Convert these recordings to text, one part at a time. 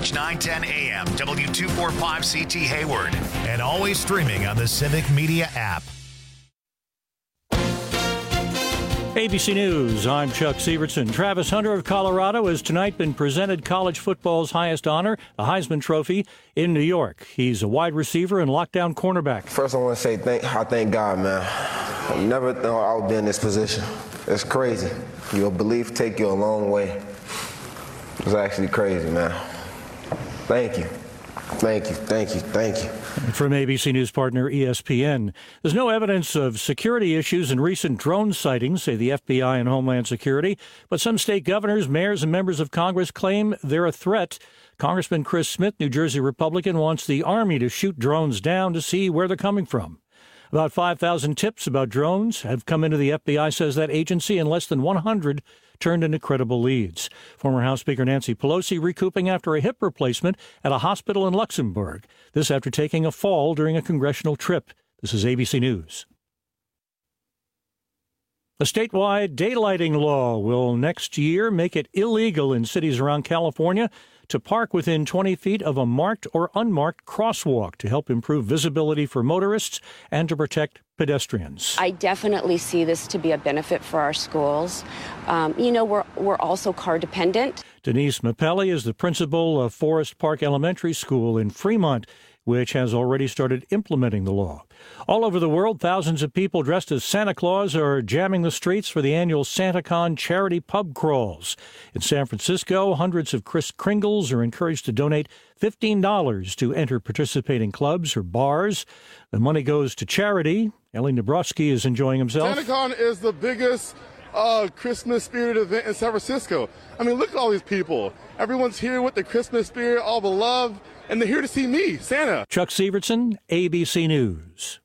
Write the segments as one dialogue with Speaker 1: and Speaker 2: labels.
Speaker 1: News 910 AM, W245CT Hayward, and always streaming on the Civic Media app.
Speaker 2: ABC News, I'm Chuck Sievertson. Travis Hunter of Colorado has tonight been presented college football's highest honor, the Heisman Trophy, in New York. He's a wide receiver and lockdown cornerback.
Speaker 3: First, I want to say I thank God, man. I never thought I would be in this position. It's crazy. Your belief take you a long way. It's actually crazy, man. Thank you. Thank you, thank you, thank you.
Speaker 2: From ABC News partner ESPN, there's no evidence of security issues in recent drone sightings, say the FBI and Homeland Security, but some state governors, mayors, and members of Congress claim they're a threat. Congressman Chris Smith, New Jersey Republican, wants the Army to shoot drones down to see where they're coming from. About 5,000 tips about drones have come into the FBI, says that agency, and less than 100 turned into credible leads. Former House Speaker Nancy Pelosi recouping after a hip replacement at a hospital in Luxembourg. This after taking a fall during a congressional trip. This is ABC News. A statewide daylighting law will next year make it illegal in cities around California to park within 20 feet of a marked or unmarked crosswalk to help improve visibility for motorists and to protect pedestrians.
Speaker 4: I definitely see this to be a benefit for our schools. We're also car dependent.
Speaker 2: Denise Mapelli is the principal of Forest Park Elementary School in Fremont, which has already started implementing the law. All over the world, thousands of people dressed as Santa Claus are jamming the streets for the annual SantaCon charity pub crawls. In San Francisco, hundreds of Kris Kringles are encouraged to donate $15 to enter participating clubs or bars. The money goes to charity. Ellie Nabrowski is enjoying himself.
Speaker 5: SantaCon is the biggest Christmas spirit event in San Francisco. I mean, look at all these people. Everyone's here with the Christmas spirit, all the love, and they're here to see me, Santa.
Speaker 2: Chuck Sievertson, ABC News.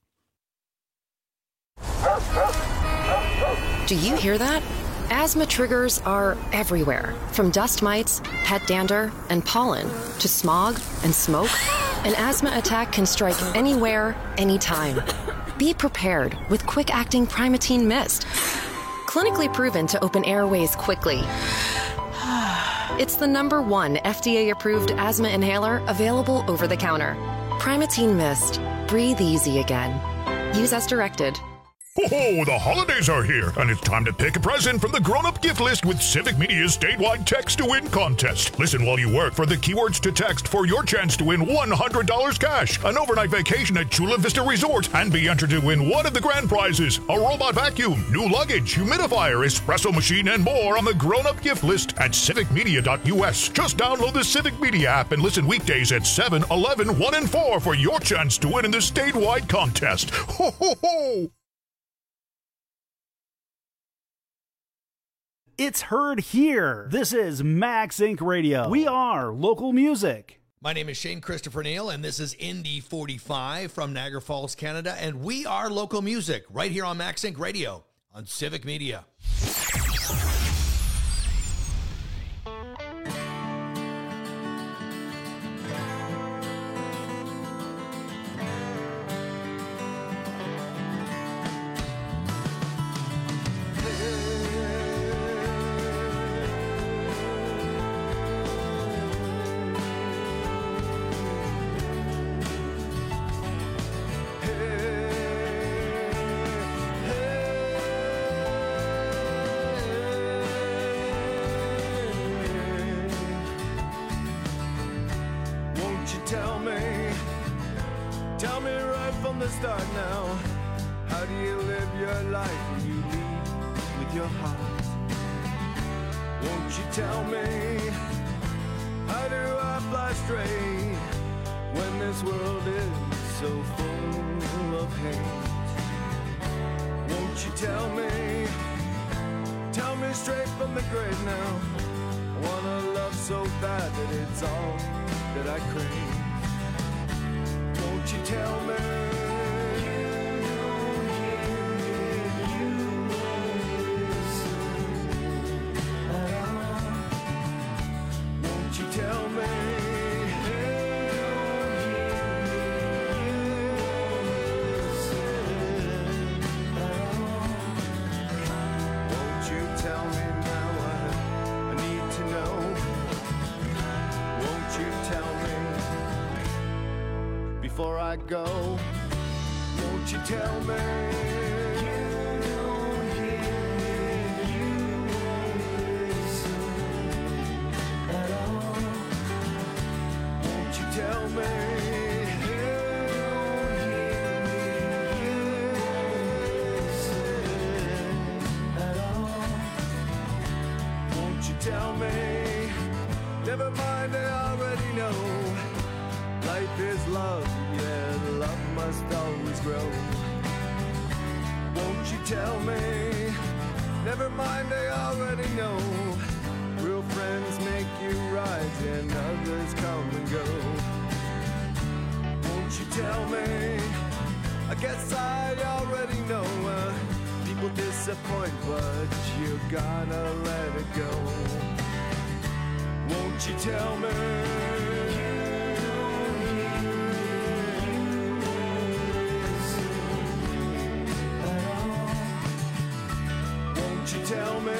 Speaker 6: Do you hear that? Asthma triggers are everywhere, from dust mites, pet dander, and pollen, to smog and smoke. An asthma attack can strike anywhere, anytime. Be prepared with quick-acting Primatene Mist. Clinically proven to open airways quickly. It's the #1 FDA-approved asthma inhaler available over the counter. Primatene Mist. Breathe easy again. Use as directed.
Speaker 7: Oh, the holidays are here, and it's time to pick a present from the grown-up gift list with Civic Media's statewide Text to Win contest. Listen while you work for the keywords to text for your chance to win $100 cash, an overnight vacation at Chula Vista Resort, and be entered to win one of the grand prizes, a robot vacuum, new luggage, humidifier, espresso machine, and more on the grown-up gift list at civicmedia.us. Just download the Civic Media app and listen weekdays at 7, 11, 1, and 4 for your chance to win in the statewide contest. Ho, ho, ho!
Speaker 8: It's heard here. This is Max Inc. Radio. We are local music.
Speaker 9: My name is Shane Christopher Neal, and this is Indy 45 from Niagara Falls, Canada, and we are local music right here on Max Inc. Radio on Civic Media.
Speaker 10: Tell me right from the start now, how do you live your life when you lead with your heart? Won't you tell me, how do I fly straight when this world is so full of hate? Won't you tell me straight from the grave now, I wanna love so bad that it's all that I crave. Won't you tell me? Won't you tell me? Won't you tell me now? I need to know. Won't you tell before I go. Won't you tell me? Tell me, won't you tell me? Never mind, I already know. Life is love, yeah, love must always grow. Won't you tell me? Never mind, I already know. Real friends make you rise and others come and go. Won't you tell me? I guess I already know. People disappoint, but you gotta let it go. Won't you tell me? Won't you tell me?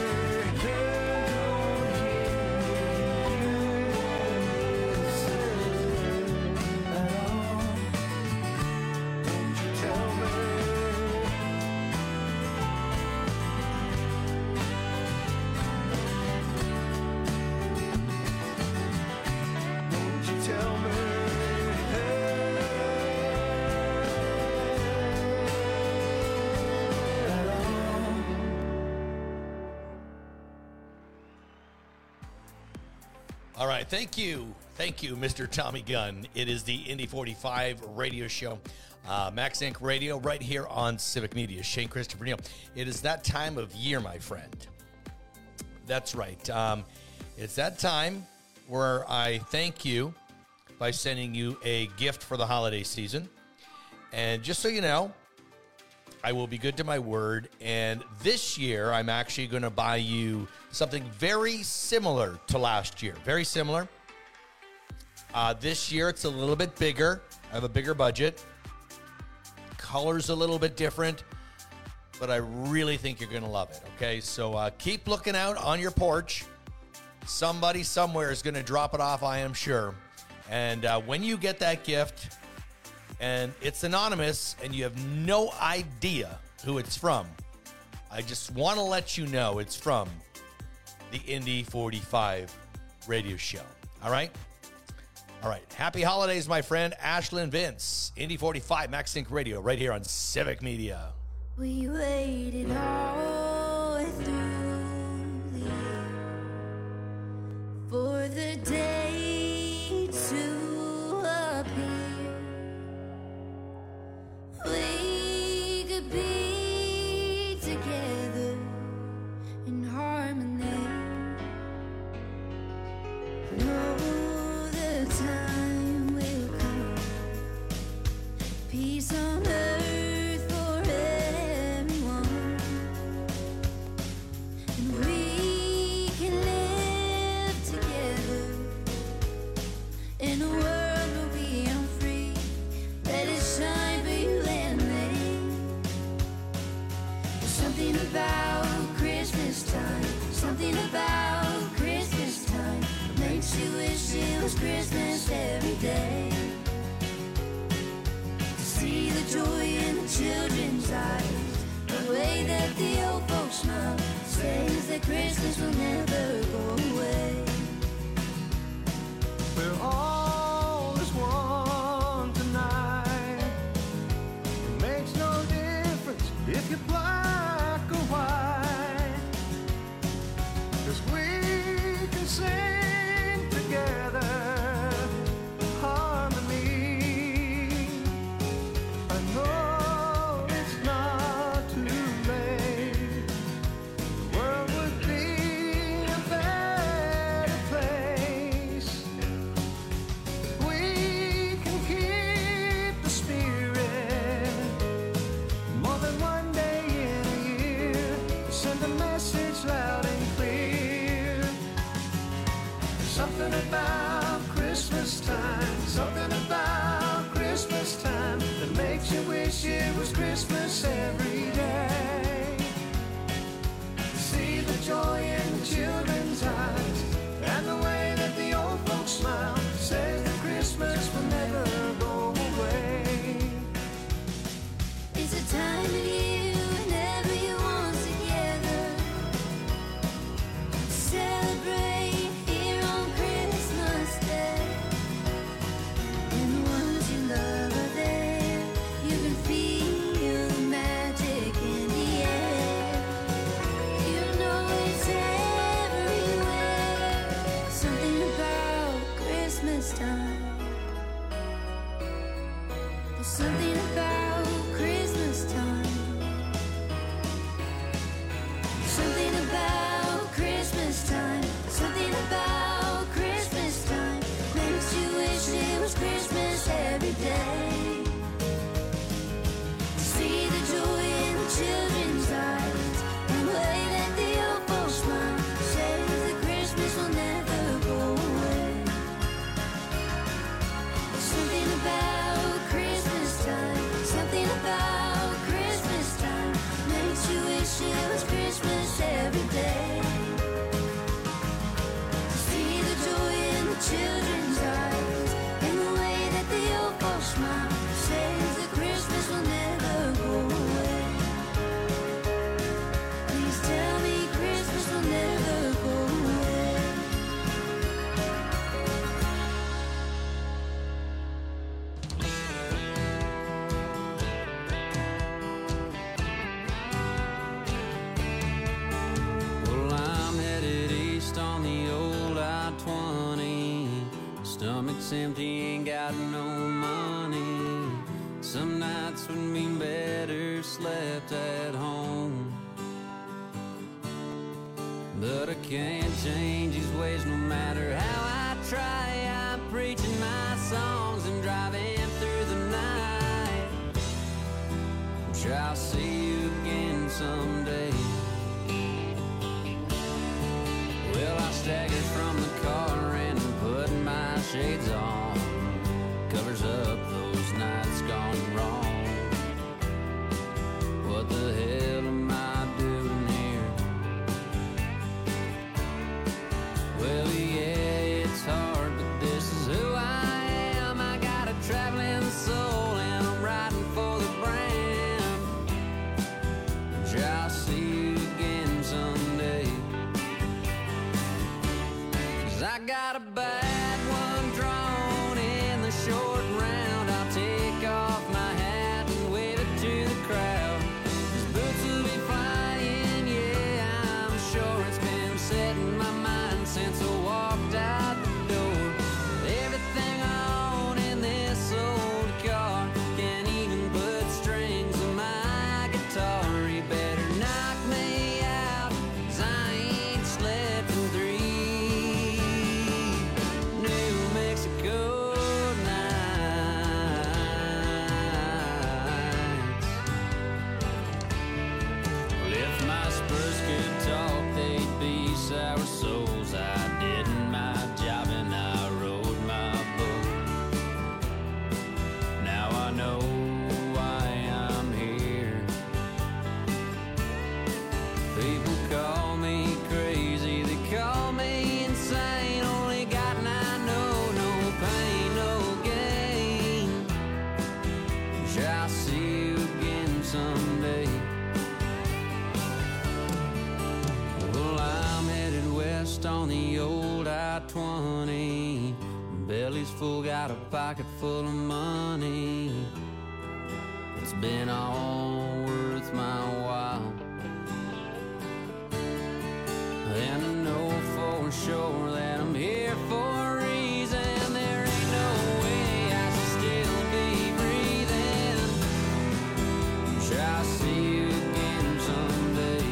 Speaker 9: All right, thank you, Mr. Tommy Gunn. It is the Indy 45 radio show, Max Inc. Radio, right here on Civic Media. Shane Christopher Neal. It is that time of year, my friend. That's right. It's that time where I thank you by sending you a gift for the holiday season. And just so you know, I will be good to my word, and this year I'm actually going to buy you something very similar to last year. Very similar. This year it's a little bit bigger. I have a bigger budget. Color's a little bit different, but I really think you're going to love it, okay? So keep looking out on your porch. Somebody somewhere is going to drop it off, I am sure. And when you get that gift, and it's anonymous, and you have no idea who it's from, I just want to let you know it's from the Indy 45 radio show. All right? All right. Happy holidays, my friend. Ashlyn Vince, Indy 45, Max Inc. Radio, right here on Civic Media.
Speaker 11: We waited all through the year for the day to appear. We could be together in harmony. Know the time will come. Peace on earth for everyone. And we can live together in a world where we are free. Let it shine for you and me. There's something about Christmas time, something about Christmas time that makes you wish it was Christmas every day. To see the joy in the children's eyes, the way that the old folks smile, says that Christmas will never go away.
Speaker 10: We're all as one tonight. It makes no difference if you're black or white, 'cause we can sing together harmony. I know it's not too late. The world would be a
Speaker 11: Christmas time. There's something about Christmas time. Something about Christmas time. Something about Christmas time makes you wish it was Christmas every day. To see the joy in the children's eyes, and the way that the old folks smile, says that Christmas will never go away. Something about Christmas time, something about Christmas time makes you wish it was Christmas every day. To see the joy in the children's eyes, and the way that the old folks smile, says that Christmas will never go away. Please tell me Christmas will never go away.
Speaker 12: Well, I'm headed east on the old I-20. Stomach's empty, ain't got no money. Some nights would mean better slept at home. But I can't change these ways no matter how I try. I'm preaching my songs and driving through the night. I'm sure I'll see you again someday. Well, I staggered from the car and put my shades on. Covers up those nights gone wrong. What the hell am I doing here? Well, yeah, it's hard, but this is who I am. I got a traveling soul and I'm riding for the brand. I'm sure I'll see you again someday. 'Cause I got a bad one drawn in the short round. I'll take off my hat and wave it to the crowd. These boots will be flying, yeah, I'm sure. It's been set in my mind since I walked out the door. Everything I own in this old car, can't even put strings on my guitar. You better knock me out, 'cause I ain't slept in 3 New Mexico nights. Well, if my Spurs could talk, they'd be sour souls. I did my job and I rode my boat. Now I know why I'm here. People call me crazy, they call me insane. Only God and I know, no pain, no gain. Sure, I'll see you again someday. Well, I'm headed west on the old I-20. Belly's full, got a pocket full of money. It's been all worth my while. And I know for sure that I'm here for a reason. There ain't no way I should still be breathing. I'm sure I'll see you again someday.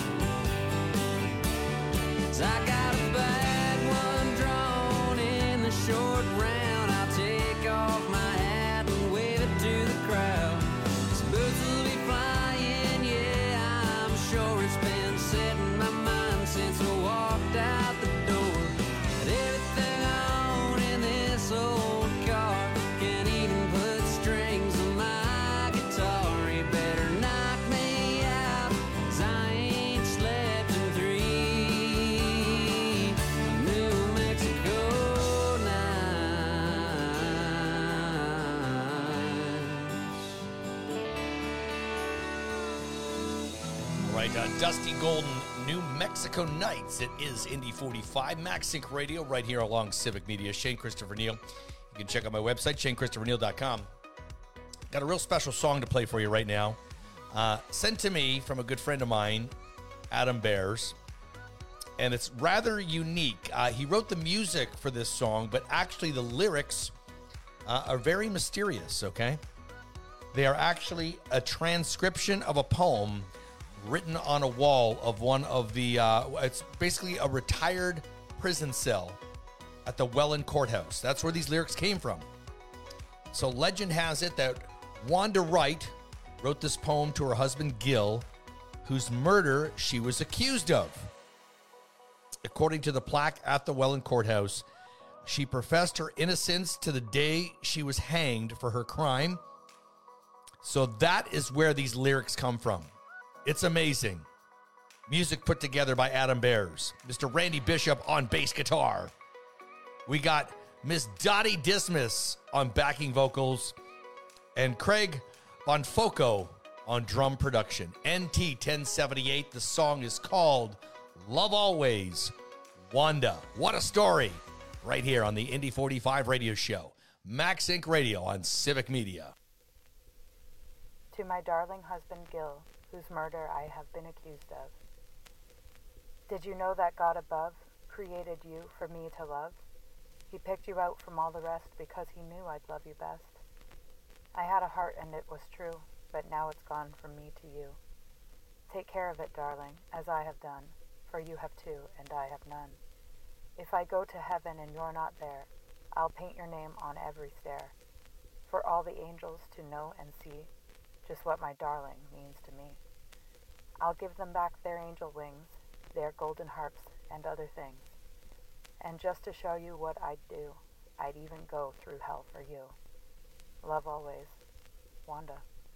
Speaker 12: 'Cause I got a bad one drawn in the short round. I'll take off my hat and wave it to the crowd. These boots will be flying, yeah, I'm sure. It's been set in my mind since I walked out the door. And everything I own in this old car, can't even put strings on my guitar. You better knock me out, 'cause I ain't slept in 3 New Mexico nights.
Speaker 9: All right, Dusty Golden, New Mexico Nights. It is Indy 45, MaxSync Radio, right here along Civic Media. Shane Christopher Neal. You can check out my website, ShaneChristopherNeal.com. Got a real special song to play for you right now. Sent to me from a good friend of mine, Adam Bears. and it's rather unique. He wrote the music for this song, but actually the lyrics are very mysterious, okay? They are actually a transcription of a poem written on a wall of one of the, it's basically a retired prison cell at the Welland Courthouse. That's where these lyrics came from. So legend has it that Wanda Wright wrote this poem to her husband Gil, whose murder she was accused of. According to the plaque at the Welland Courthouse, she professed her innocence to the day she was hanged for her crime. So that is where these lyrics come from. It's amazing. Music put together by Adam Bears. Mr. Randy Bishop on bass guitar. We got Miss Dottie Dismas on backing vocals. And Craig Bonfoco on drum production. NT 1078. The song is called Love Always, Wanda. What a story. Right here on the Indy 45 radio show. Max Inc. Radio on Civic Media.
Speaker 13: To my darling husband Gil, whose murder I have been accused of. Did you know that God above created you for me to love? He picked you out from all the rest because he knew I'd love you best. I had a heart and it was true, but now it's gone from me to you. Take care of it, darling, as I have done, for you have two and I have none. If I go to heaven and you're not there, I'll paint your name on every stair, for all the angels to know and see just what my darling means to me. I'll give them back their angel wings, their golden harps and other things. And just to show you what I'd do, I'd even go through hell for you. Love always, Wanda.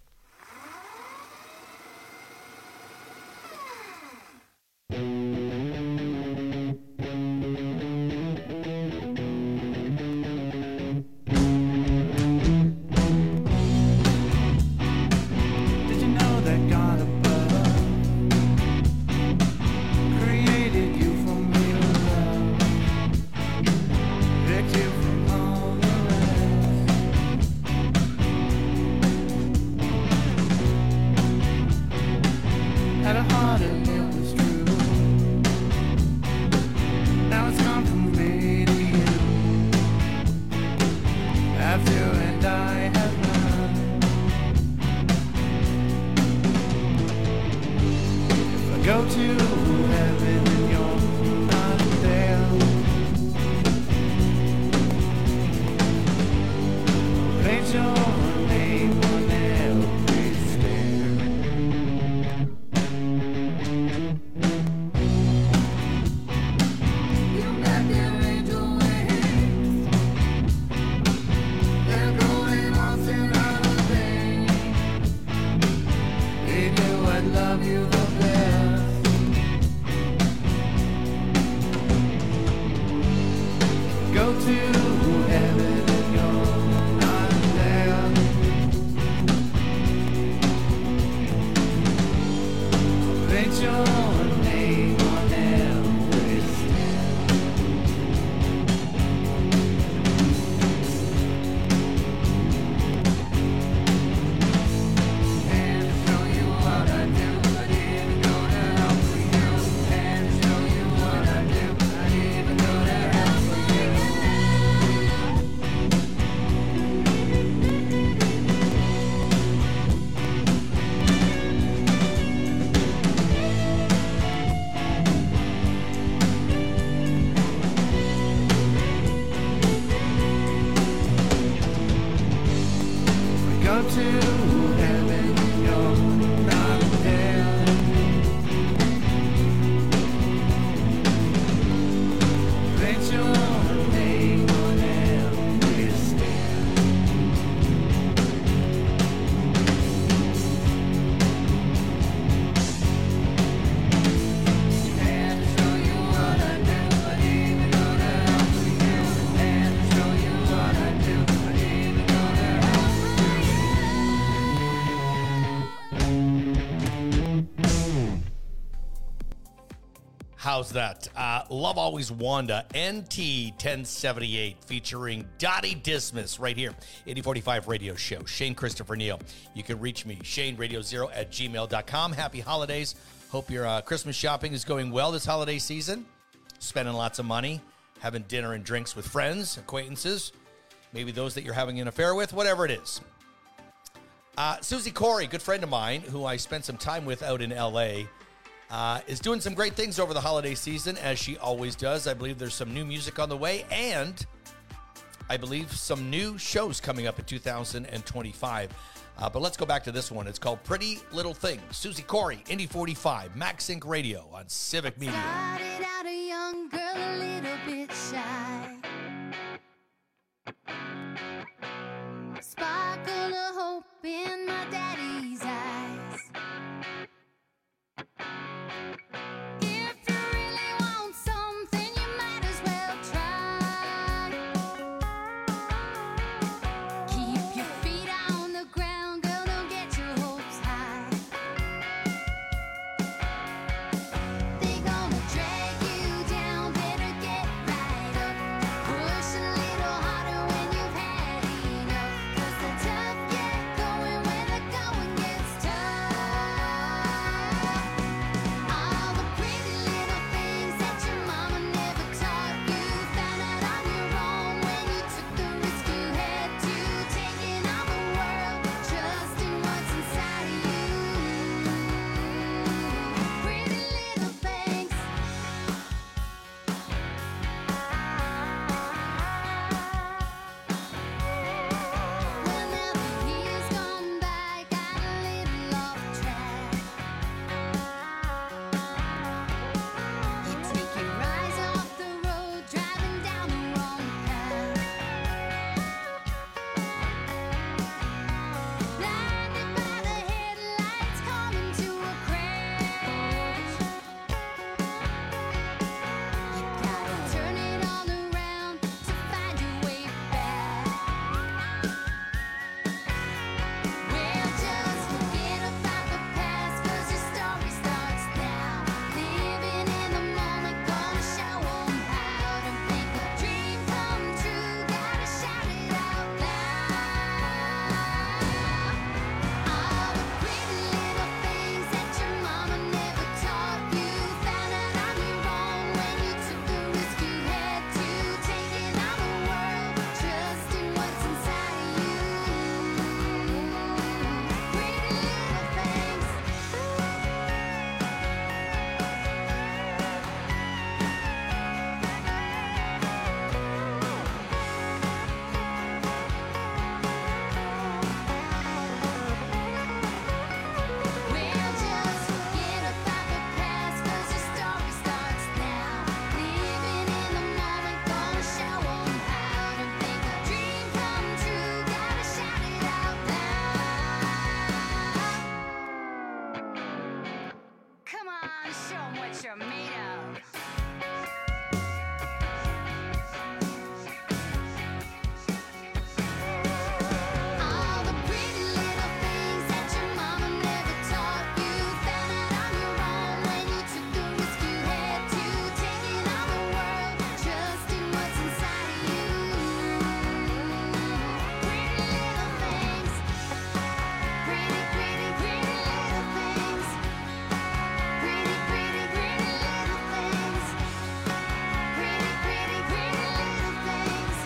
Speaker 9: How's that? Love Always Wanda, NT 1078, featuring Dottie Dismas right here, 8045 Radio Show. Shane Christopher Neal. You can reach me, ShaneRadio0@gmail.com. Happy holidays. Hope your Christmas shopping is going well this holiday season. spending lots of money, having dinner and drinks with friends, acquaintances, maybe those that you're having an affair with, whatever it is. Susie Corey, good friend of mine, who I spent some time with out in L.A., is doing some great things over the holiday season, as she always does. I believe there's some new music on the way, and I believe some new shows coming up in 2025. But let's go back to this one. It's called Pretty Little Things. Susie Corey, Indy 45, Max Inc. Radio on Civic Media.
Speaker 11: Started out a young girl, a little bit shy. Sparkle of hope in my daddy's eyes. If you really want something, you might as well try. Keep your feet on the ground, girl, don't get your hopes high. They gonna drag you down, better get right up. Push a little harder when you've had enough. 'Cause the tough get going when the going gets tough. All the pretty little things that your mama never taught you, found out on your own when you took the risk you had to, taking on the world, trusting what's inside of you. Pretty little things. Well, now the years gone by, got a little off track. You take your eyes off the road, driving down the wrong path. Blinded by the headlights, coming to a crash. You gotta turn it all around to find your way back. Well, just forget about the past, 'cause your story starts now. Living in the moment, gonna show 'em how to make a dream come true. Gotta shout it out loud. All the pretty little things that your mama never taught you, found out on your own when you took the risk you had to, taking on the world, trusting what's inside of you. Pretty little things. Well, just forget about the past, 'cause your story starts now. Living in the moment, gonna show 'em how to make a dream come true. Gotta shout it out loud. Come on, show 'em what you're made of. All the pretty little things that your mama never taught you, found out on your own when you took the risk you had to, taking on the world, trusting what's inside of you. Pretty little things. Pretty, pretty, pretty little things. Pretty, pretty, pretty little things. Pretty, pretty, pretty little things.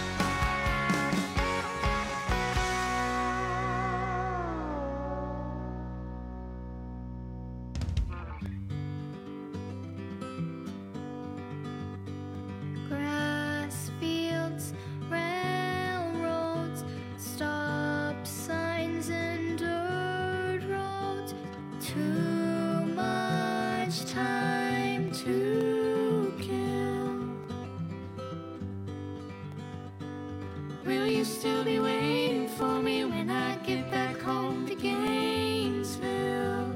Speaker 11: Grass fields, railroads, stop signs and dirt roads. Too much time to kill. Will you still be waiting for me when I get back home to Gainesville?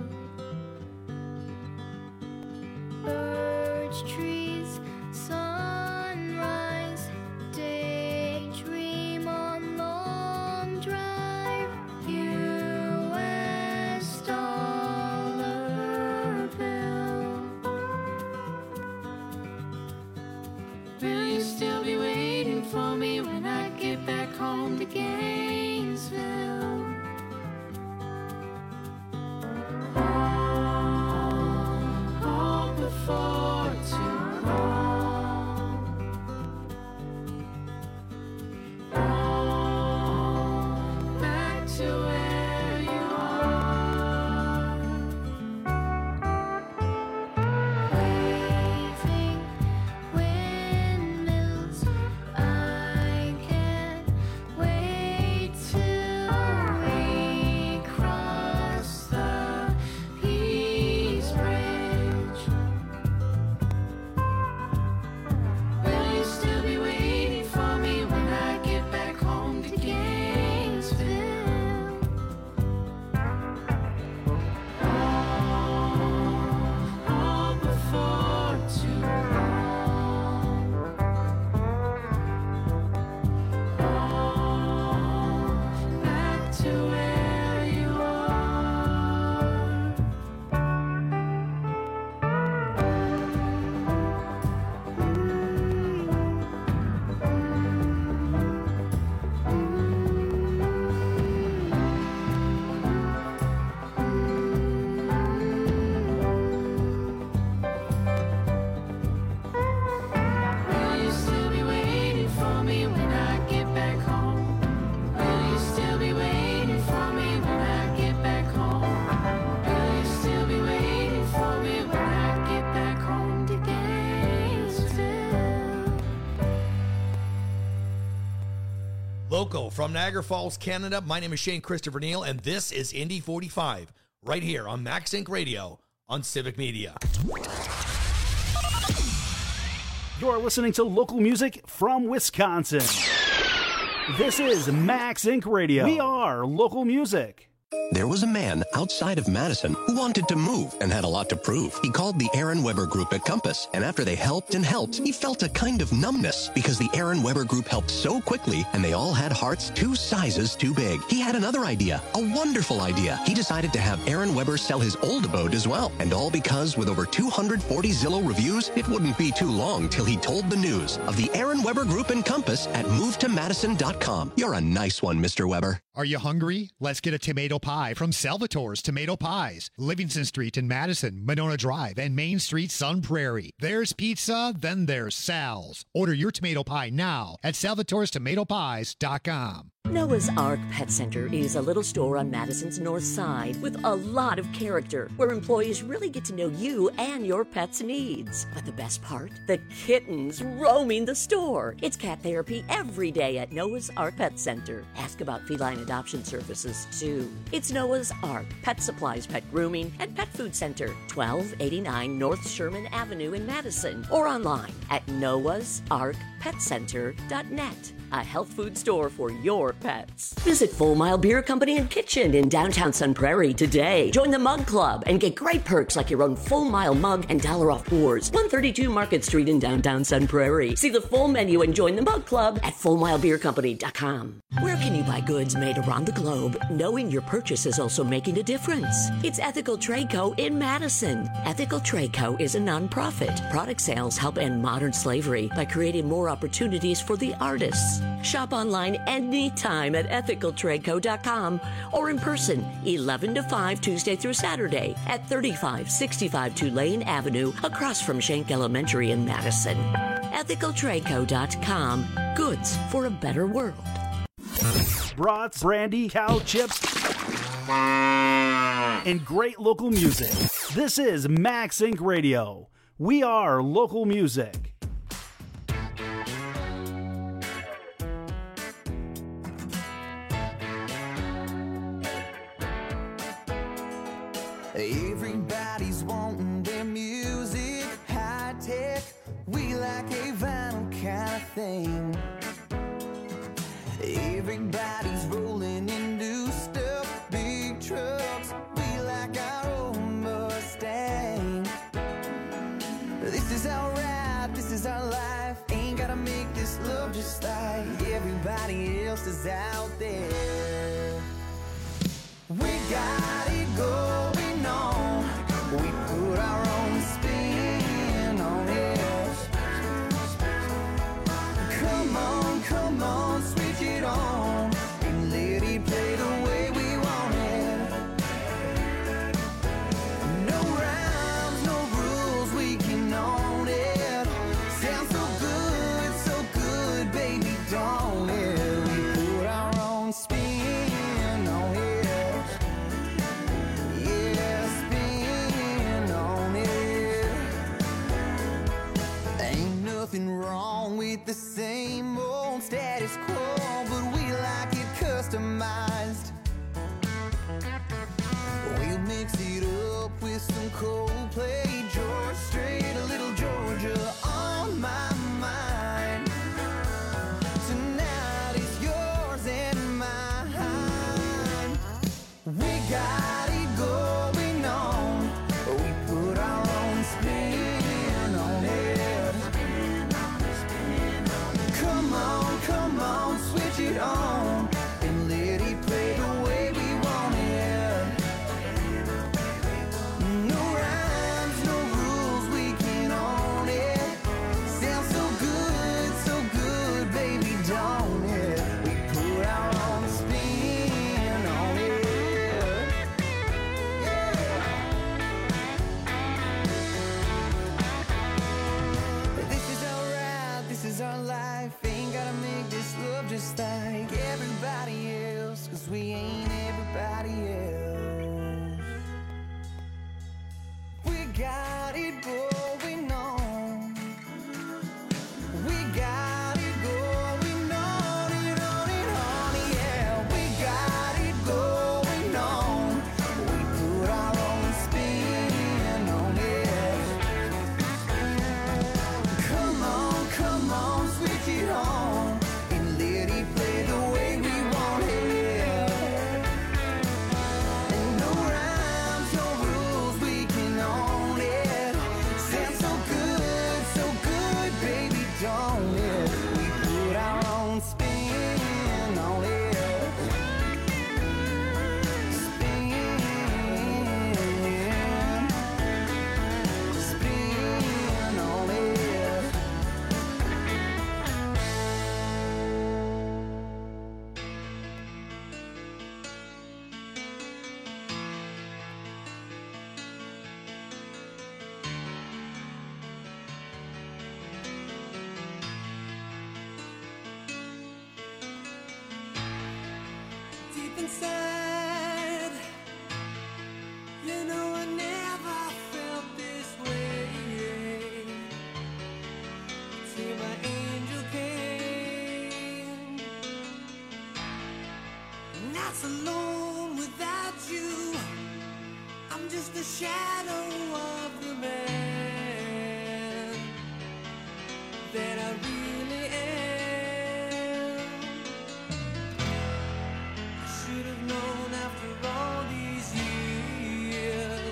Speaker 11: Birch trees, sunrise, daydream on long drive, U.S. Dollarville. Will you still be waiting for me when I get back home to Gainesville?
Speaker 9: Local from Niagara Falls, Canada, my name is Shane Christopher Neal, and this is Indy 45, right here on Max Inc. Radio on Civic Media.
Speaker 8: You're listening to local music from Wisconsin. This is Max Inc. Radio. We are local music.
Speaker 14: There was a man outside of Madison who wanted to move and had a lot to prove. He called the Aaron Weber Group at Compass, and after they helped and helped, he felt a kind of numbness because the Aaron Weber Group helped so quickly, and they all had hearts 2 sizes too big. He had another idea, a wonderful idea. He decided to have Aaron Weber sell his old abode as well, and all because with over 240 Zillow reviews, it wouldn't be too long till he told the news of the Aaron Weber Group and Compass at movetomadison.com. You're a nice one, Mr. Weber.
Speaker 15: Are you hungry? Let's get a tomato pie from Salvatore's Tomato Pies. Livingston Street in Madison, Monona Drive, and Main Street, Sun Prairie. There's pizza, then there's Sal's. Order your tomato pie now at salvatorestomatopies.com.
Speaker 16: Noah's Ark Pet Center is a little store on Madison's north side with a lot of character, where employees really get to know you and your pet's needs. But the best part? The kittens roaming the store. It's cat therapy every day at Noah's Ark Pet Center. Ask about feline adoption services, too. It's Noah's Ark Pet Supplies, Pet Grooming, and Pet Food Center, 1289 North Sherman Avenue in Madison, or online at noahsarkpetcenter.net. A health food store for your pets. Visit Full Mile Beer Company and Kitchen in downtown Sun Prairie today. Join the Mug Club and get great perks like your own Full Mile mug and $1 off pours. 132 Market Street in downtown Sun Prairie. See the full menu and join the Mug Club at FullMileBeerCompany.com. Where can you buy goods made around the globe, knowing your purchase is also making a difference? It's Ethical Trade Co. in Madison. Ethical Trade Co. is a nonprofit. Product sales help end modern slavery by creating more opportunities for the artists. Shop online anytime at ethicaltradeco.com or in person 11 to 5 Tuesday through Saturday at 3565 Tulane Avenue across from Schenck Elementary in Madison. ethicaltradeco.com. Goods for a better world.
Speaker 8: Brats, brandy, cow chips, and great local music. This is Max Inc. Radio. We are local music.
Speaker 10: Everybody's wanting their music high tech. We like a vinyl kind of thing. Everybody's rolling in new stuff, big trucks. We like our own Mustang. This is our ride, this is our life. Ain't gotta make this love just like everybody else is out there. We got it going on. We put our own spin on it. Come on, switch it on and let it play the way we want it. No rhymes, no rules, we can own it. Sounds so good, baby, don't it? We put our own spin on it. Yeah, spin on it. Ain't nothing wrong with the same old status quo, but we like it customized. We'll mix it up with some Coldplay, George Strait, a little Georgia on my mind. Tonight is yours and mine. We got it going on. We put our own spin on it. Come on, switch it on and let it play the way we want it. No rhymes, no rules, we can own it. Sounds so good, baby, don't it? We put our own spin on it. This is our ride, this is our life. Ain't gotta make this love just like everybody else, 'cause we ain't everybody else. We got it going on. We got it going on and on and on. inside. You know I never felt this way till my angel came. Nights alone without you, I'm just a shadow of the man that I really am. I should have known after all these years,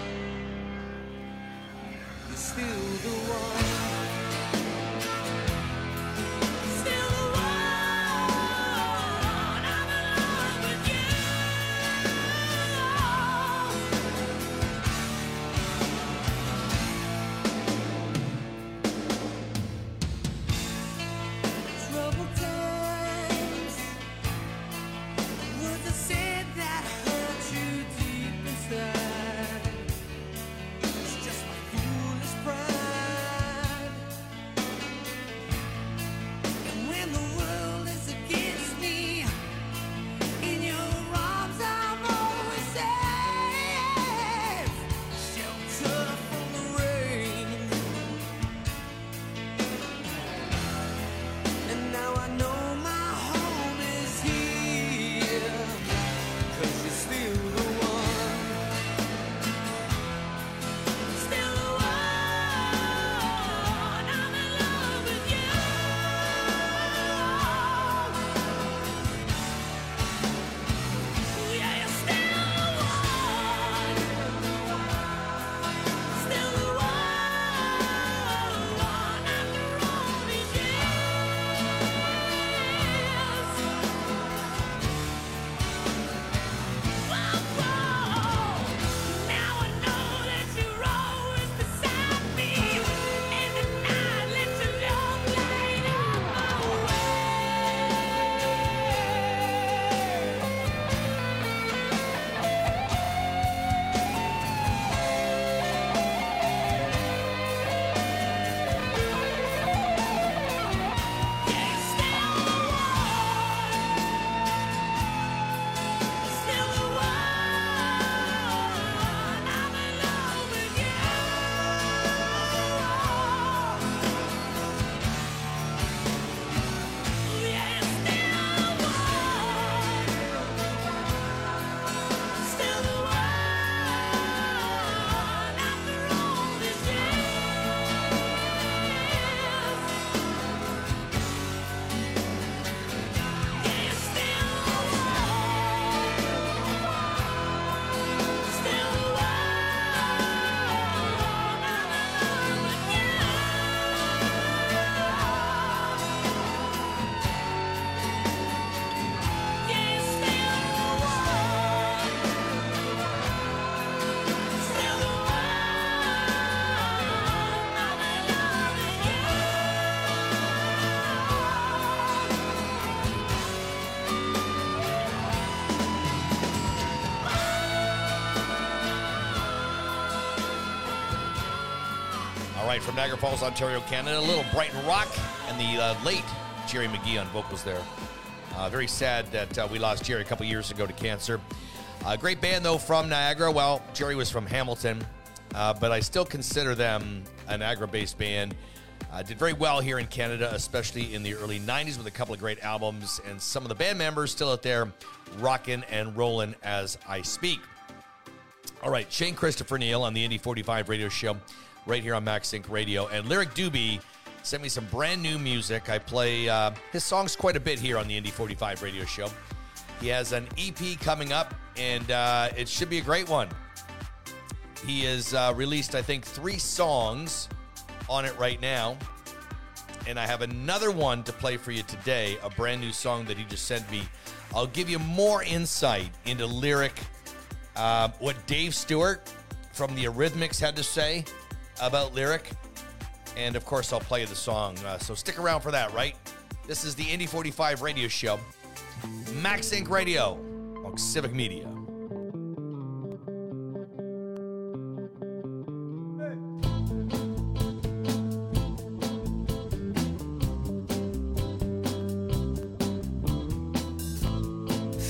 Speaker 10: you're still the one. Still the one. I'm in love with you. Troubled times, words I said that hurt you deep inside. It's just my foolish pride. And when the world is against me, in your arms I'm always safe, shelter from the rain. And now I know my home is here, 'cause you're still the one. Still the one. I'm in love with you. Yeah, you're still the one. Still the one. After all these years. Now I know that you're always beside me, and tonight let your love light up my Still the one. I'm in love with you. Yeah, still the one. Still the one. After all these years. Yeah, still the one. Still the one. I'm in love with you. Yeah, still the one. Still the one. I'm in love with you.
Speaker 9: All right, from Niagara Falls, Ontario, Canada, a little Brighton Rock and the late Jerry McGee on vocals there. Very sad that we lost Jerry a couple years ago to cancer. Great band, though, from Niagara. Well, Jerry was from Hamilton, but I still consider them a Niagara-based band. Did very well here in Canada, especially in the early 90s with a couple of great albums, and some of the band members still out there rocking and rolling as I speak. All right, Shane Christopher Neal on the Indy 45 radio show right here on Max Inc. Radio. And Lyric Doobie sent me some brand new music. I play his songs quite a bit here on the Indy 45 radio show. He has an EP coming up, and it should be a great one. He has released, I think, 3 songs on it right now. And I have another one to play for you today, a brand new song that he just sent me. I'll give you more insight into Lyric, what Dave Stewart from the Eurythmics had to say about Lyric. And, of course, I'll play you the song. So stick around for that, right? This is the Indy 45 radio show. Max Inc. Radio on Civic Media.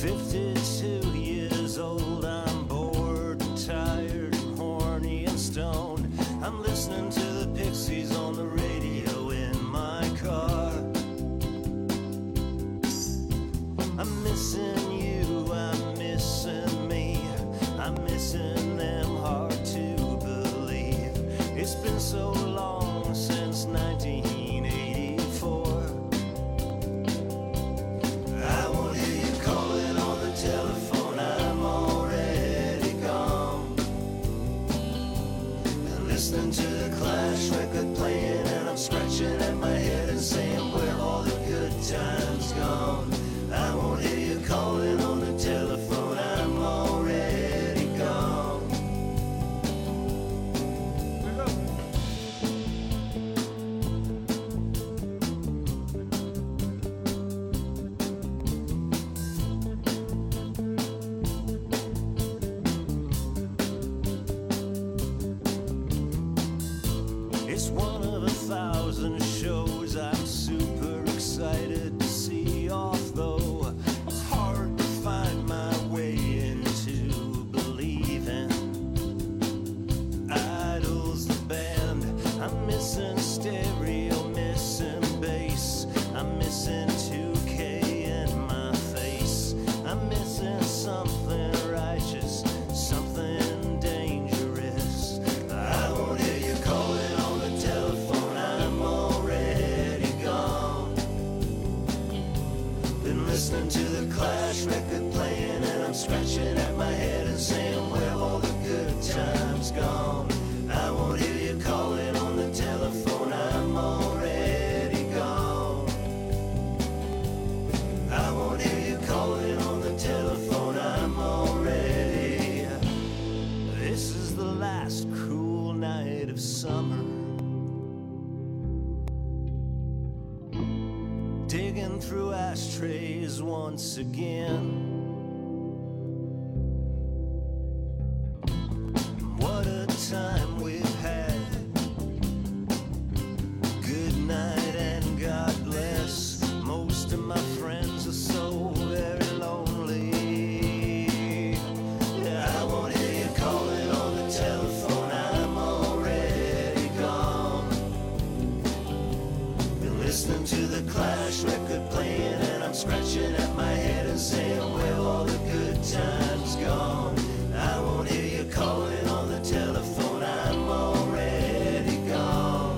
Speaker 10: 52 years old, I'm bored and tired and horny and stoned. I'm listening to the Pixies on the radio in my car. I'm missing you, I'm missing me, I'm missing them, hard to believe. It's been so long since 1984. I won't hear you calling on the telephone, I'm already gone. I'm listening to the Clash record playing, and I'm scratching at my head and saying, where all the good times gone? I won't hear you calling on the telephone, I'm already gone. It's one of 1,000 shows I'm super excited to see, although it's hard to find my way into believing. Idols the band, I'm missing stereo, missing bass, I'm missing 2K in my face, I'm missing something righteous, something dangerous. I won't hear you calling on the telephone, I'm already gone. Been listening to the Clash record playing, and I'm scratching at my head and saying, where all the good times gone? I won't hear you calling on the telephone, I'm already gone. I won't hear you calling on the telephone, I'm already. This is the last cruel night of summer. Digging through ashtrays once again. What a time we've had. Good night and God bless. Most of my friends are so very lonely. Yeah, I won't hear you calling on the telephone, I'm already gone. Been listening to the Clash record playing, and I'm scratching at my head and saying, where all the good times gone? I won't hear you calling on the telephone, I'm already gone.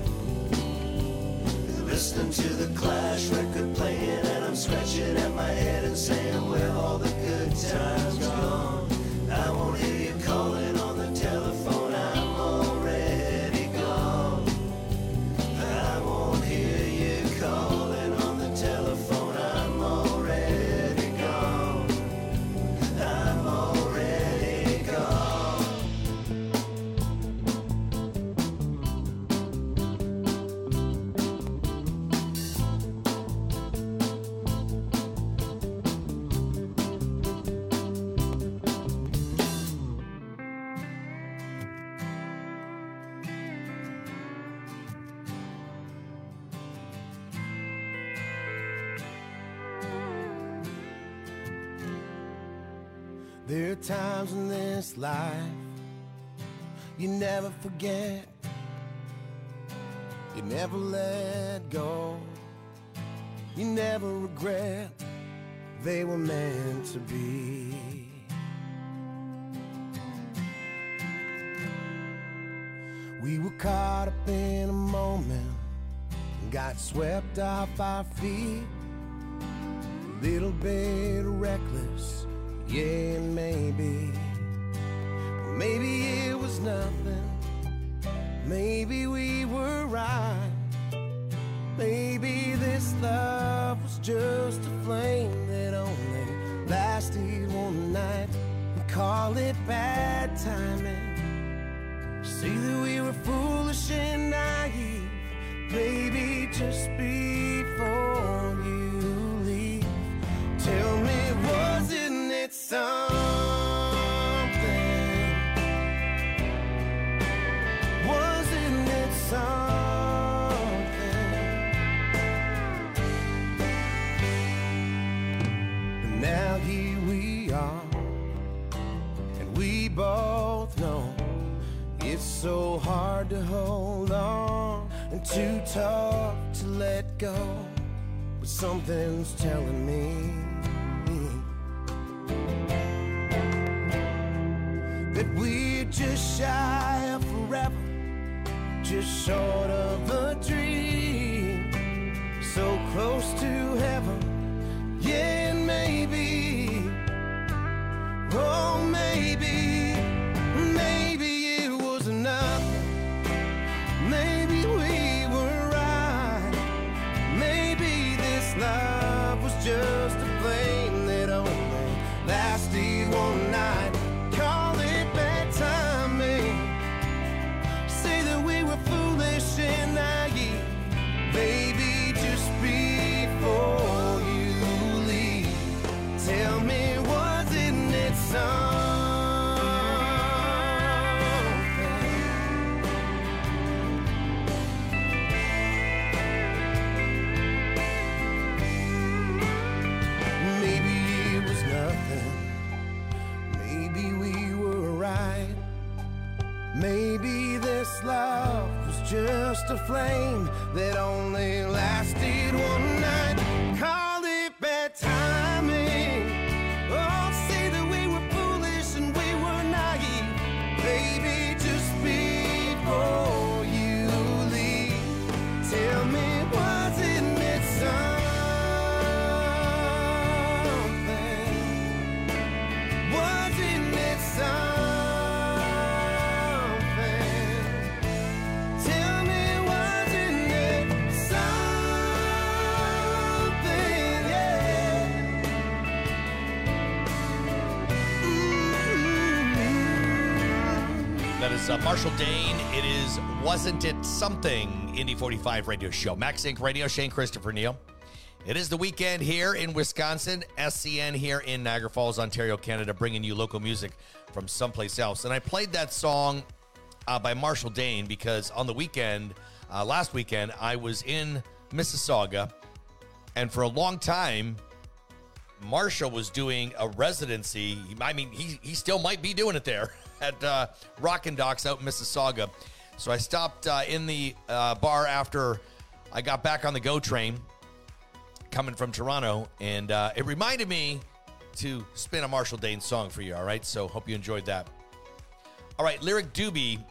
Speaker 10: Been listening to the Clash record playing, and I'm scratching at my head and saying, where all the good times gone? I won't hear you calling on the telephone, I'm already gone. I won't hear you calling on the telephone, I'm already gone. I'm already gone.
Speaker 17: There are times in this life you never forget, you never let go, you never regret, they were meant to be. We were caught up in a moment, got swept off our feet, a little bit reckless. Yeah, and maybe it was nothing. Maybe we were right. Maybe this love was just a flame that only lasted one night. And call it bad timing. See that we were foolish and naive. Baby, just before you leave, tell me, wasn't it something? Wasn't it something? But now here we are, and we both know it's so hard to hold on and too tough to let go. But something's telling me that we're just shy of forever, just short of a dream, so close to heaven, yeah, and maybe, oh maybe, maybe it was nothing, maybe we were right, maybe this love was just a flame that only lasted one night. Call it bad timing, say that we were foolish and naive, baby, just before you leave, tell me, wasn't it something? Maybe it was nothing, maybe we were right, maybe this love was just a flame that only lasted one night. Call it bad timing, oh, say that we were foolish and we were naive, baby, just before you leave, tell me, wasn't it something? Wasn't it something? Tell me, wasn't it something? Yeah.
Speaker 9: That is Marshall Dane. It is Wasn't It Something, Indy 45 radio show. Max Inc. Radio, Shane Christopher Neal. It is the weekend here in Wisconsin, SCN here in Niagara Falls, Ontario, Canada, bringing you local music from someplace else. And I played that song by Marshall Dane because on the weekend, last weekend, I was in Mississauga, and for a long time, Marshall was doing a residency. I mean, he still might be doing it there at Rockin' Docks out in Mississauga. So I stopped in the bar after I got back on the GO train coming from Toronto, and it reminded me to spin a Marshall Dane song for you, all right? So hope you enjoyed that. All right, Lyric Doobie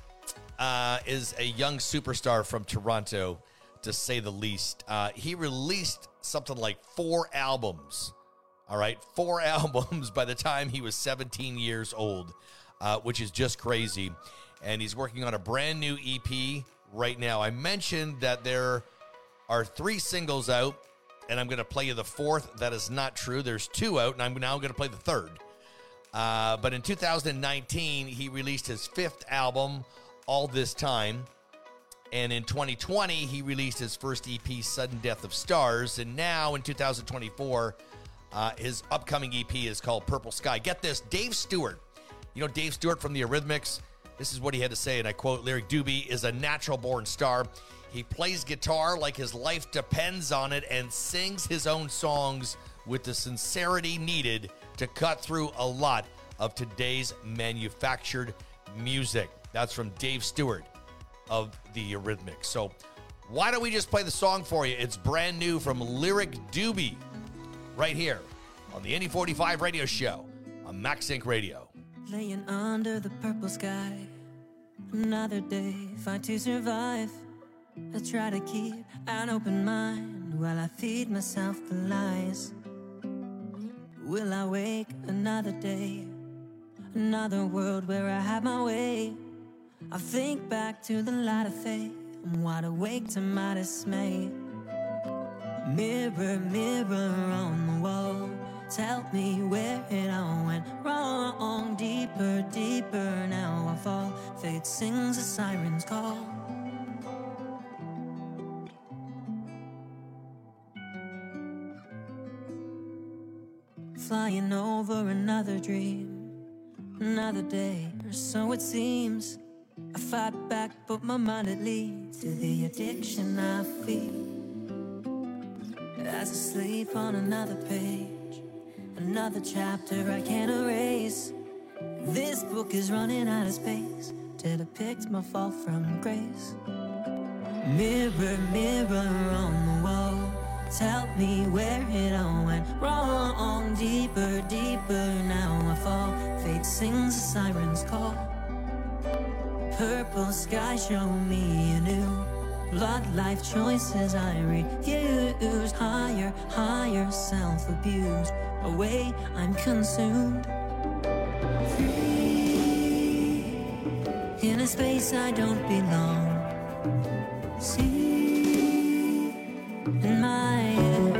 Speaker 9: is a young superstar from Toronto, to say the least. He released something like 4 albums, all right? 4 albums by the time he was 17 years old, which is just crazy. And he's working on a brand new EP right now. I mentioned that there are 3 singles out, and I'm going to play you the 4th. That is not true. There's 2 out, and I'm now going to play the 3rd. But in 2019, he released his 5th album, All This Time. And in 2020, he released his first EP, Sudden Death of Stars. And now in 2024, his upcoming EP is called Purple Sky. Get this, Dave Stewart. You know Dave Stewart from the Eurythmics? This is what he had to say, and I quote, Lyric Doobie is a natural-born star. He plays guitar like his life depends on it and sings his own songs with the sincerity needed to cut through a lot of today's manufactured music. That's from Dave Stewart of the Eurythmics. So why don't we just play the song for you? It's brand new from Lyric Doobie right here on the Indy 45 radio show on Max Inc. Radio.
Speaker 18: Laying under the purple sky, another day, fight to survive. I try to keep an open mind while I feed myself the lies. Will I wake another day, another world where I have my way? I think back to the light of faith, I'm wide awake to my dismay. Mirror, mirror on the wall, tell me where it all went wrong. Deeper, deeper, now I fall. Fate sings a siren's call. Flying over another dream, another day, or so it seems. I fight back, but my mind it leads to the addiction I feel. As I sleep on another page, another chapter I can't erase. This book is running out of space to depict my fall from grace. Mirror, mirror on the wall, tell me where it all went wrong. Deeper, deeper, now I fall. Fate sings a siren's call. Purple sky, show me anew. Blood, life choices I refuse. Higher, higher, self-abused. Away, I'm consumed. Free, in a space I don't belong. See, in my head.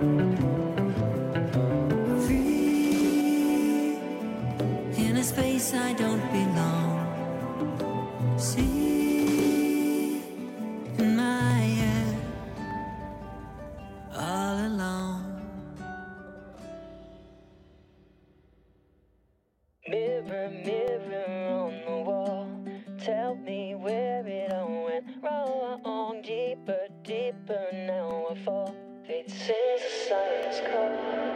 Speaker 18: Free, in a space I don't belong. See, in my head, all alone. Mirror, mirror on the wall, tell me where it all went wrong. Deeper, deeper, now I fall. Fate sings a siren's call.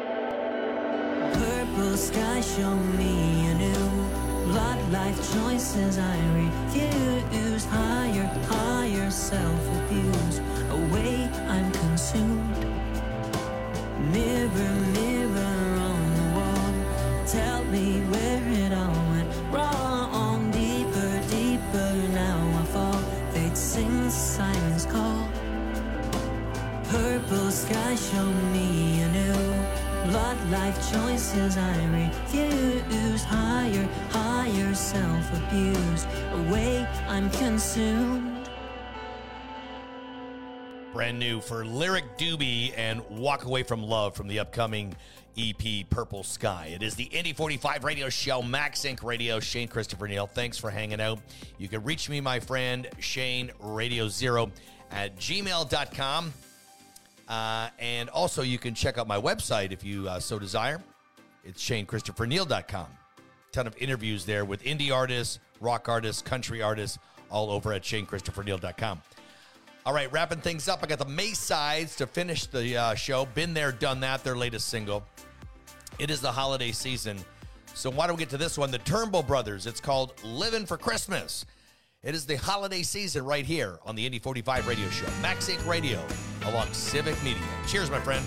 Speaker 18: Purple sky, show me anew. Blood, life choices I refuse. Higher, higher, self-abuse. Away, I'm consumed. Mirror, mirror on the wall, tell me where it all went wrong. Deeper, deeper, now I fall. Fate sings siren's call. Purple sky, show me anew. Blood, life choices I refuse. Higher, higher, self-abused. Away, I'm consumed.
Speaker 9: Brand new for Lyric Doobie and Walk Away from Love from the upcoming EP Purple Sky. It is the Indy 45 radio show, Max Inc. Radio. Shane Christopher Neal, thanks for hanging out. You can reach me, my friend, Shane Radio Zero at gmail.com. And also you can check out my website if you so desire. It's ShaneChristopherNeal.com. Ton of interviews there with indie artists, rock artists, country artists, all over at ShaneChristopherNeal.com. All right, wrapping things up, I got the Maysides to finish the show. Been There, Done That, their latest single. It is the holiday season, so why don't we get to this one? The Turnbull Brothers. It's called Living for Christmas. It is the holiday season right here on the Indy 45 radio show, Max Inc. Radio, along Civic Media. Cheers, my friend.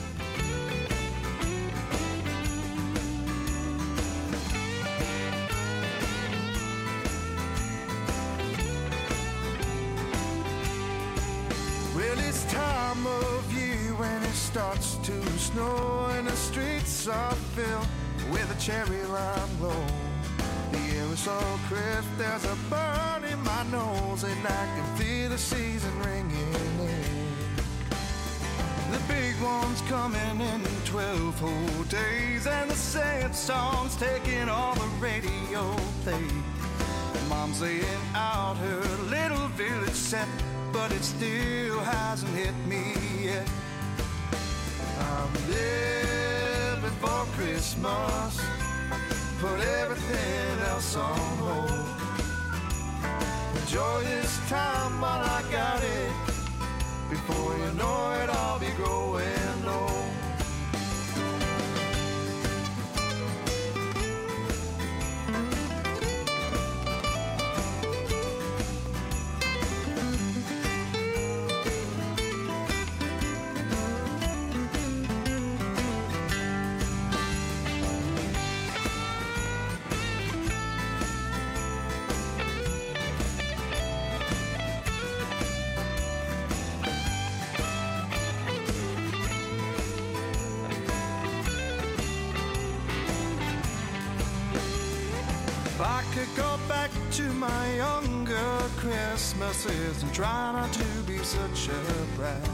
Speaker 10: Well, it's time of year when it starts to snow and the streets are filled with a cherry lime glow. The air is so crisp, there's a burn in my nose, and I can feel the season ringing in. The big one's coming in 12 whole days, and the sad song's taking all the radio play. Mom's laying out her little village set, but it still hasn't hit me yet. I'm living for Christmas, put everything else on hold. Enjoy this time while I got it, before you know it I'll be growing old. I could go back to my younger Christmases and try not to be such a brat.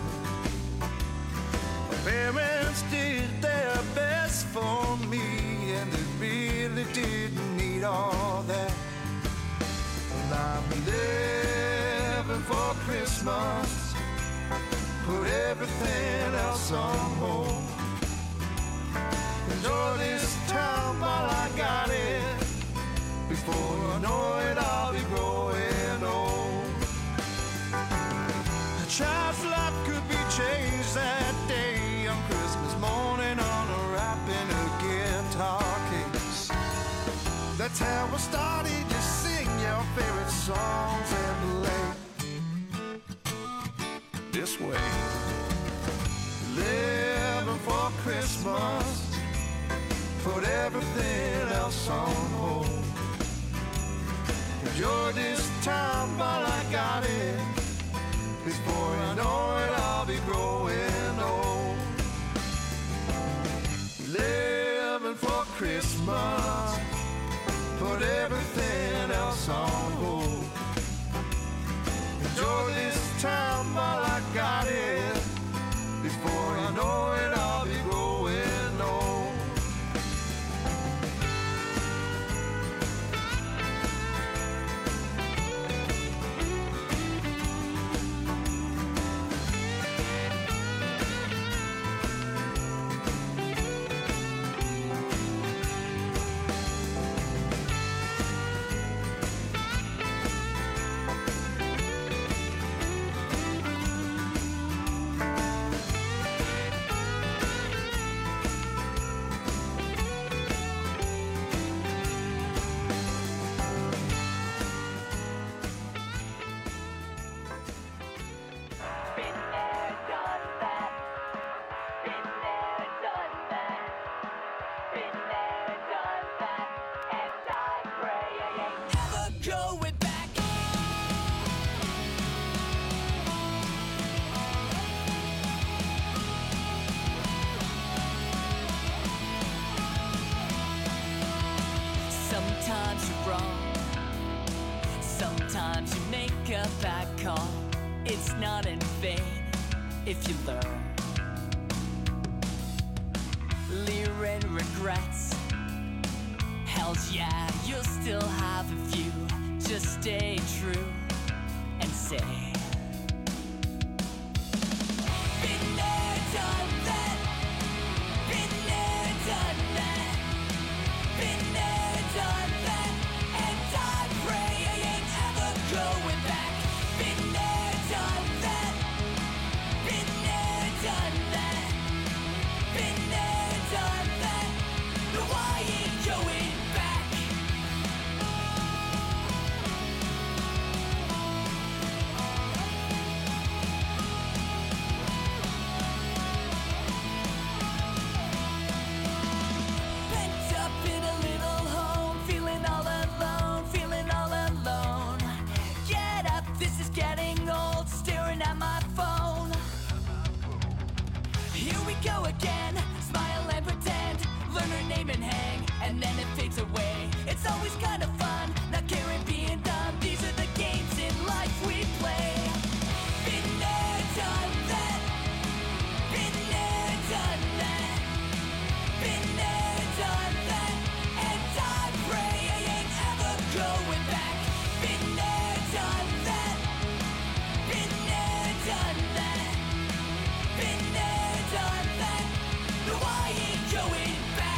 Speaker 10: My parents did their best for me, and they really didn't need all that. And I'm living for Christmas, put everything else on hold. Enjoy this time while I got it, before you know it, I'll be growing old. A child's life could be changed that day on Christmas morning on a wrapping a gift
Speaker 17: That's how it started. Just sing your favorite songs and play this way. Living for Christmas, put everything else on hold. Enjoy this time while I got it. Before I know it, I'll be growing old. Living for Christmas, put everything else on hold. Enjoy this time while I got it. Before I know it, I'll be growing old.
Speaker 19: Sometimes you're wrong. Sometimes you make a bad call. It's not in vain if you learn. Leering regrets. Hells yeah, you'll still have a few. Just stay true and say, been there, done that. Been there, done that. Been there, done that. And I pray I ain't ever going back. Been there, done that. Been there, done that. Been there, done that. No, I ain't going back. Pent up in a little home, feeling all alone, feeling all alone. Get up, this is getting old, staring at my phone. Here we go again, smile and pretend, learn her name and hang, and then it fades away. It's always kind of fun, not caring being done. These are the games in life we play. Been there, done that. Been there, done that. Been there, done that. And I pray I ain't ever going back. Been there, done that. Been there, done that. Been there, done that. No, I ain't going back.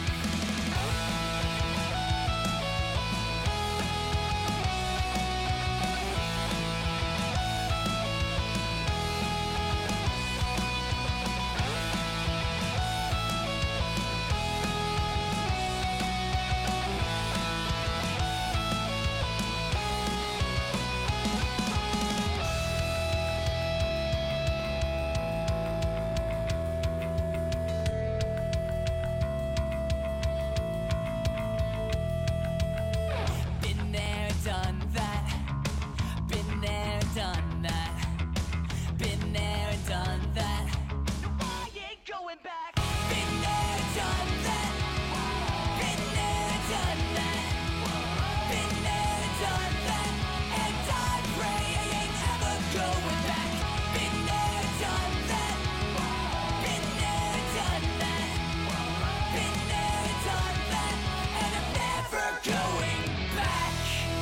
Speaker 19: Been there, done that. Been there, done that. Been there, done that. No, I ain't going back. Been there, done that. Been there, done that. Been there, done that. And I pray I ain't ever going back. Been there, done that. Been there, done that. Been there, done that. And I'm never going back.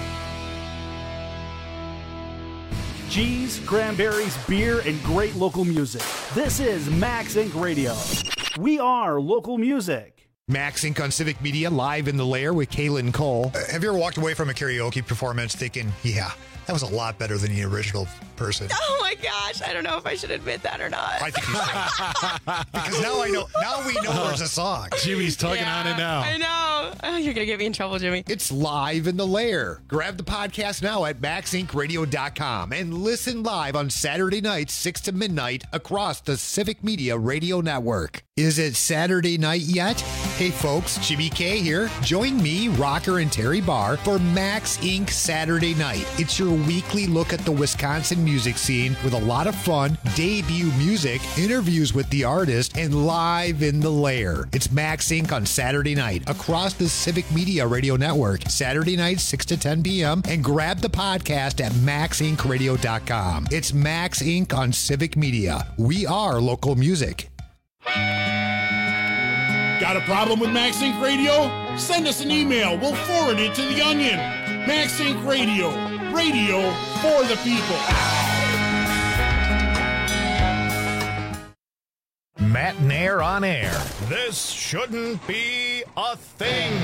Speaker 8: Cheese, cranberries, beer, and great local music. This is Max Inc. Radio. We are local music.
Speaker 15: Max Inc. on Civic Media, live in the lair with Kaylin Cole.
Speaker 20: Have you ever walked away from a karaoke performance thinking, yeah, that was a lot better than the original person?
Speaker 21: Oh my gosh, I don't know if I should admit that or not.
Speaker 20: I think you should. Because now we know there's a song.
Speaker 22: Jimmy's tugging on it now.
Speaker 21: I know. Oh, you're going to get me in trouble, Jimmy.
Speaker 15: It's live in the lair. Grab the podcast now at maxincradio.com and listen live on Saturday nights, 6 to midnight, across the Civic Media Radio Network. Is it Saturday night yet? Hey folks, Jimmy K here. Join me, Rocker, and Terry Barr for Max Inc. Saturday Night. It's your weekly look at the Wisconsin music scene with a lot of fun, debut music, interviews with the artist, and live in the lair. It's Max Inc. on Saturday night across the Civic Media Radio Network. Saturday night, 6 to 10 p.m. And grab the podcast at maxincradio.com. It's Max Inc. on Civic Media. We are local music.
Speaker 23: Got a problem with Max Inc. Radio? Send us an email. We'll forward it to The Onion. Max Inc. Radio. Radio for the people.
Speaker 1: Matt Nair on air. This shouldn't be a thing.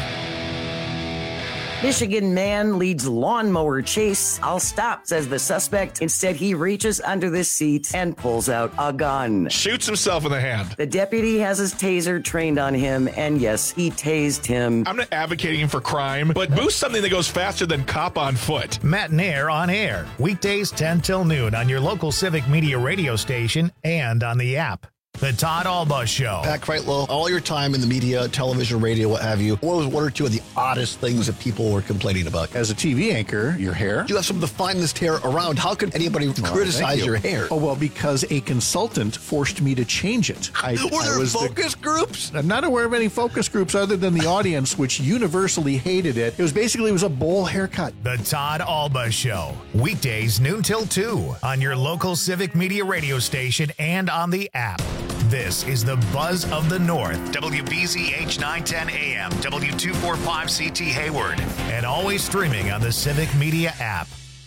Speaker 24: Michigan man leads lawnmower chase. I'll stop, says the suspect. Instead, he reaches under the seat and pulls out a gun.
Speaker 22: Shoots himself in the hand.
Speaker 24: The deputy has his taser trained on him, and yes, he tased him.
Speaker 22: I'm not advocating for crime, but boost something that goes faster than cop on foot.
Speaker 1: Matt Nair on air. Weekdays 10 till noon on your local Civic Media radio station and on the app. The Todd Alba Show.
Speaker 25: Packed right low. All your time in the media, television, radio, what have you. What was one or two of the oddest things that people were complaining about?
Speaker 26: As a TV anchor, your hair.
Speaker 25: You have some of the finest hair around. How could anybody criticize your hair?
Speaker 26: Oh, well, because a consultant forced me to change it.
Speaker 25: Were there focus groups?
Speaker 26: I'm not aware of any focus groups other than the audience, which universally hated it. It was a bowl haircut.
Speaker 1: The Todd Alba Show. Weekdays noon till 2 on your local Civic Media radio station and on the app. This is the Buzz of the North, WBZH 910 AM, W245CT Hayward, and always streaming on the Civic Media app.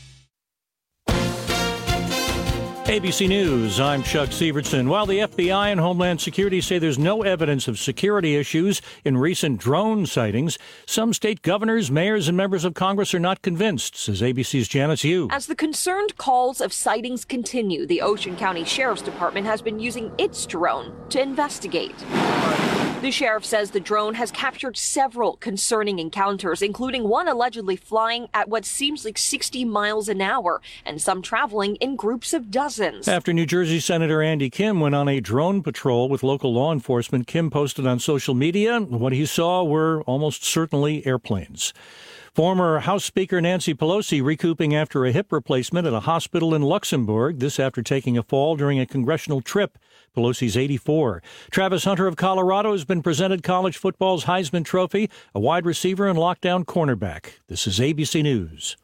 Speaker 2: ABC News, I'm Chuck Severson. While the FBI and Homeland Security say there's no evidence of security issues in recent drone sightings, some state governors, mayors, and members of Congress are not convinced, says ABC's Janice Yu.
Speaker 27: As the concerned calls of sightings continue, the Ocean County Sheriff's Department has been using its drone to investigate. The sheriff says the drone has captured several concerning encounters, including one allegedly flying at what seems like 60 miles an hour, and some traveling in groups of dozens.
Speaker 2: After New Jersey Senator Andy Kim went on a drone patrol with local law enforcement, Kim posted on social media what he saw were almost certainly airplanes. Former House Speaker Nancy Pelosi recouping after a hip replacement at a hospital in Luxembourg, this after taking a fall during a congressional trip. Pelosi's 84. Travis Hunter of Colorado has been presented college football's Heisman Trophy, a wide receiver and lockdown cornerback. This is ABC News.